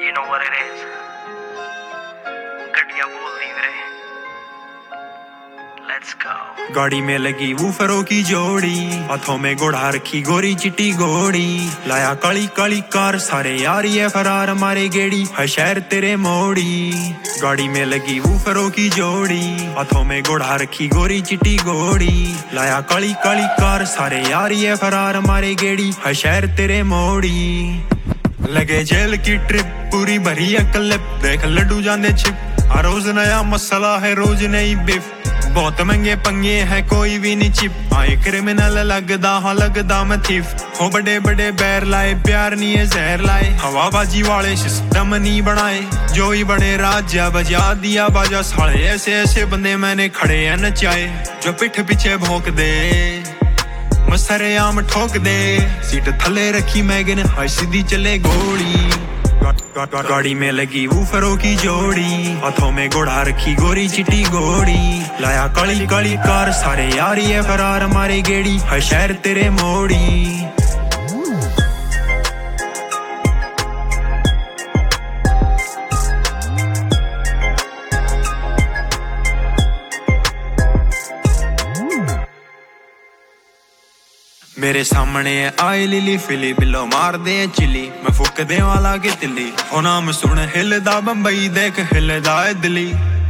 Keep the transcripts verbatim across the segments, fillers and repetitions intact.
You know what it is. घटिया बोल दी वीरे. Let's go. गाड़ी में लगी वूफरों की जोड़ी, हाथों में घोड़ा रखी गोरी चिट्टी घोड़ी, लाया काली काली कार सारे यार ये फरार मारे गेड़ी है शहर तेरे मोड़ी. गाड़ी में लगी वूफरों की जोड़ी, हाथों में घोड़ा रखी गोरी चिट्टी घोड़ी, लाया काली काली कार सारे यार ये फरार मारे गेड़ी है शहर तेरे मोड़ी. लगे जेल की ट्रिप पूरी भरी है क्लिप, देख लड्डू जाने छिप, हर रोज नया मसला है रोज नई बिफ, बहुत महंगे पंगे है कोई भी नहीं चिप. आए क्रिमिनल लगदा हाँ लगदा मैं थीफ, हो बड़े बड़े बैर लाए प्यार नहीं है जहर लाए, हवाबाजी वाले सिस्टम नहीं बनाए, जो ही बड़े राजा बजा दिया बाजा साले. ऐसे ऐसे बंदे मैंने खड़े हैं नचाए, जो पिठ पीछे भोंक दे मसरे आम ठोक दे. सीट थले रखी मैगन हाय सीधी चले गोली. गाड़ी में लगी वूफरों की जोड़ी, हाथों में घोड़ा रखी गोरी चिट्टी घोड़ी, लाया काली काली कार सारे यार ये फरार मारे गेड़ी है शहर तेरे मोड़ी. मेरे सामने आए लिली फिली बिलो मार दे चिली, मैं फुक दे वाला के तिली, हो नाम सुन हिलदा बंबई देख हिलदा दिल्ली.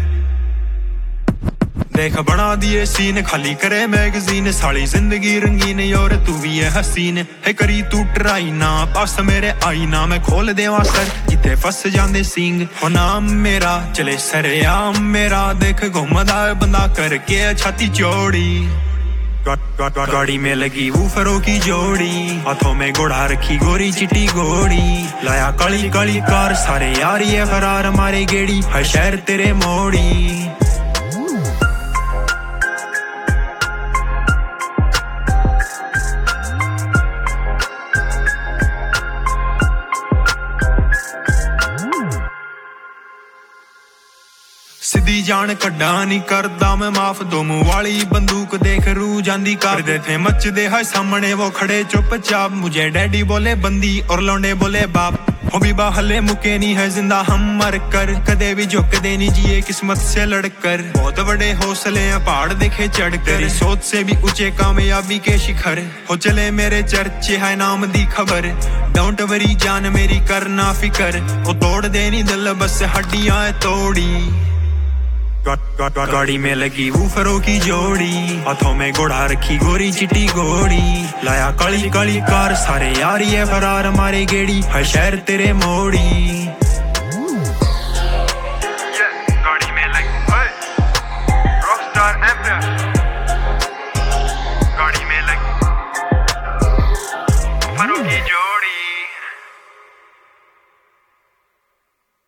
देख बना दिए सीन खाली करे मैगजीन, साली जिंदगी रंगीन और तू भी है हसीन है, करी तू ट्राई ना पास मेरे आई ना, मैं खोल देवा सर जिथे फस जांदे सींग, हो नाम मेरा चले सरे आम मेरा, देख घुमदा बंदा करके छाती चौड़ी. गाड़ी में लगी वूफरों की जोड़ी, हाथों में घोड़ा रखी गोरी चिट्टी घोड़ी, लाया काली काली कार सारे यार ये फरार मारे गेड़ी है शहर तेरे मोड़ी. सिद्धी जान कड्डा नहीं करदा मैं माफ, दो मुंह वाली बंदूक देख रू जांदी कर दे थे मचदे है सामने वो खड़े चुपचाप, मुझे डैडी बोले बंदी और लौंडे बोले बाप, हो भी बाहले मुके नहीं है जिंदा हम मर कर, कदे भी झुक दे नहीं जिए किस्मत से लड़कर. बहुत बड़े हौसले हैं पहाड़ देखे चढ़ कर, सोच से भी ऊंचे कामयाबी के शिखर, हो चले मेरे चर्चे है नाम दी खबर. डोंट वरी जान मेरी करना फिकर, वो तोड़ देनी दिल बस हड्डियां तोड़ी. गाड़ी में लगी वूफरों की जोड़ी, हाथों में घोड़ा रखी गोरी चिट्टी घोड़ी, लाया काली काली कार सारे यार ये फरार मारे गेड़ी है शहर तेरे मोड़ी.